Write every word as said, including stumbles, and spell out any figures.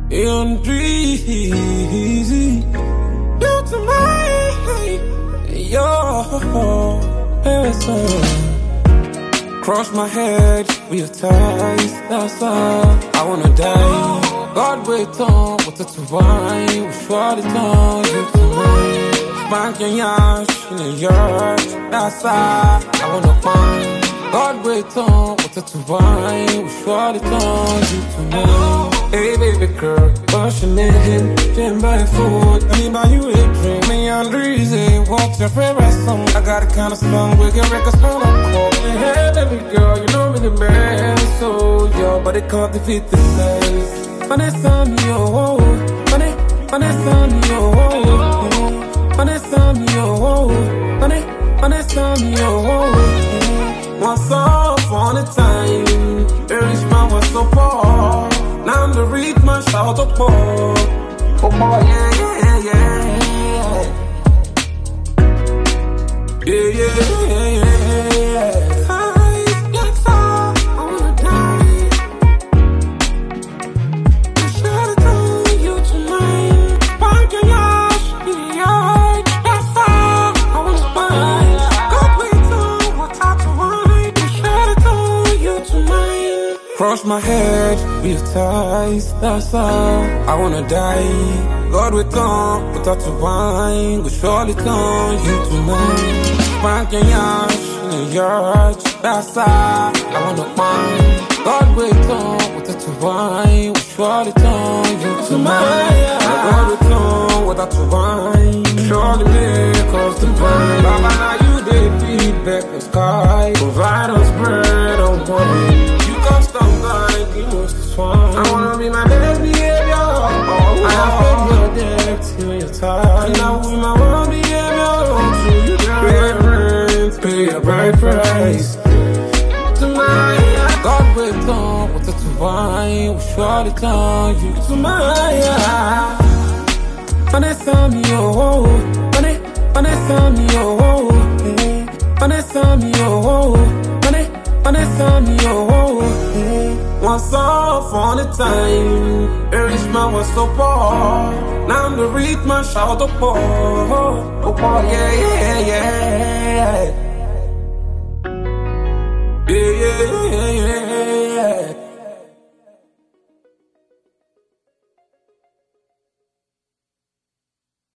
and breezy. You to me, yo, person. Cross my head, we have ties, that's all. I wanna die. God wait on, what it's wine, we short it on, you to me. Spanking yash in the yard, that's all. I wanna find. God wait on, what it's wine, we short it on, you to me. Hey baby girl, what's your name? Can't buy food, let me buy you a drink. Me and Breezy, what's your favorite song? I got a kind of song, we can records on a call. Hey baby girl, you know me the best. So your body can't defeat the sense. Vanessa me oh, Vanessa, Vanessa me oh, Vanessa me oh, Vanessa me oh. Once upon a time, Irish man was so poor. Now I'm the read man shout up poor. Oh boy, yeah, yeah, yeah, yeah. Yeah, yeah, yeah, yeah. Cross my head, we have ties, that's all. I wanna die. God will come, without the wine, go surely turn you to mine. Spanking yash in the yard, that's all. I wanna find. God will come, without the wine, go surely turn you to mine. God will come, without the wine, surely make us divine. Baba, now you they feed back the sky, provide us bread on one. I wanna be my best behavior. Oh, I have paid your debt till your time. And I will my one behavior until you die. Pay rent, pay a bright price. Tonight, God will come with the wine. We surely turn you to mine. Vanessa me oh, Vanessa me oh, Vanessa me oh, Vanessa me oh. Once upon a time, Irish man was so poor. Now I'm the read man shout up poor. Oh boy, yeah, yeah.